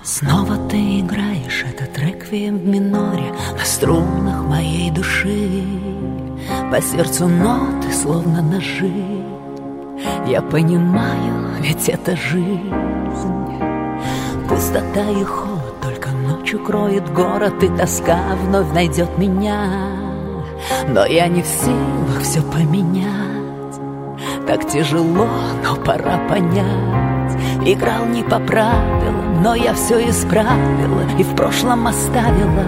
Снова ты играешь этот реквием в миноре на струнах моей души. По сердцу ноты, словно ножи. Я понимаю, ведь это жизнь. Пустота и холод только ночью кроет город, и тоска вновь найдет меня. Но я не в силах все поменять. Так тяжело, но пора понять. Играл не по правилам, но я все исправила и в прошлом оставила.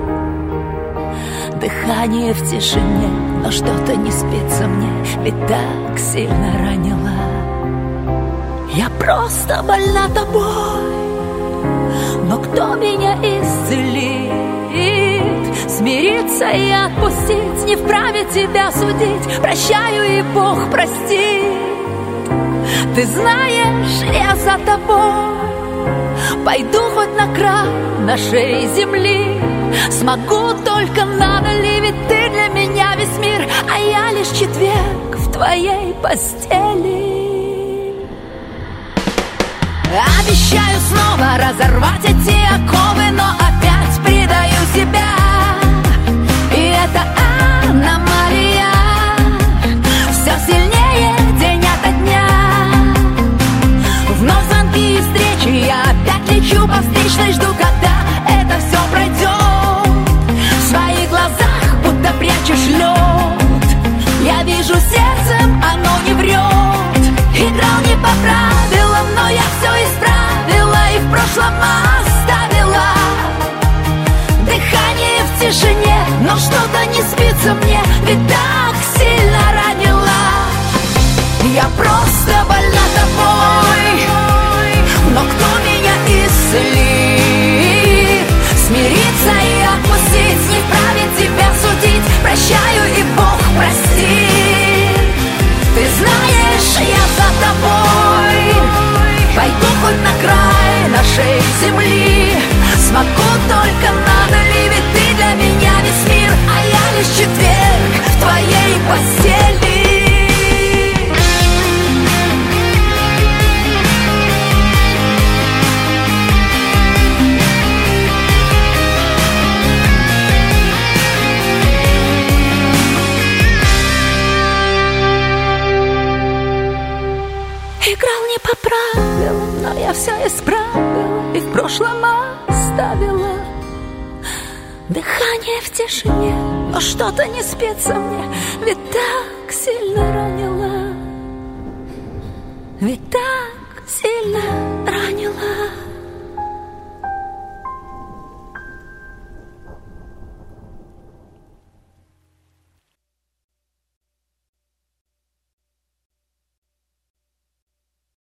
Дыхание в тишине, но что-то не спится мне, ведь так сильно ранила. Я просто больна тобой, но кто меня исцелит? Смириться и отпустить, не вправе тебя судить. Прощаю, и Бог простит. Ты знаешь, я за тобой. Пойду хоть на край нашей земли. Смогу, только надо ли, ведь ты для меня весь мир, а я лишь четверг в твоей постели. Обещаю снова разорвать эти оковы, но опять предаю себя. И это аномалия, все сильнее день ото дня. Вновь звонки и встречи, я опять лечу по встречной, жду, когда это все пройдет. В своих глазах будто прячешь лед. Я вижу сердцем, оно не врет. Играл не по правилам, но я все исправила и в прошлом оставила. Дыхание в тишине, но что-то не спится мне, ведь так сильно ранила. Я просто больна тобой, но кто меня исцелит? Смириться и отпустить, не вправе тебя судить. Прощаю, и Бог простит. Ты знаешь, я за тобой. Пойду хоть на край нашей земли. Смогу, только надо ли, ведь ты для меня весь мир, а я лишь четверг в твоей постели. Играл не по правилам, но я все исправила и в прошлом оставила. Дыхание в тишине, но что-то не спится мне, ведь так сильно ранила. Ведь так сильно ранила.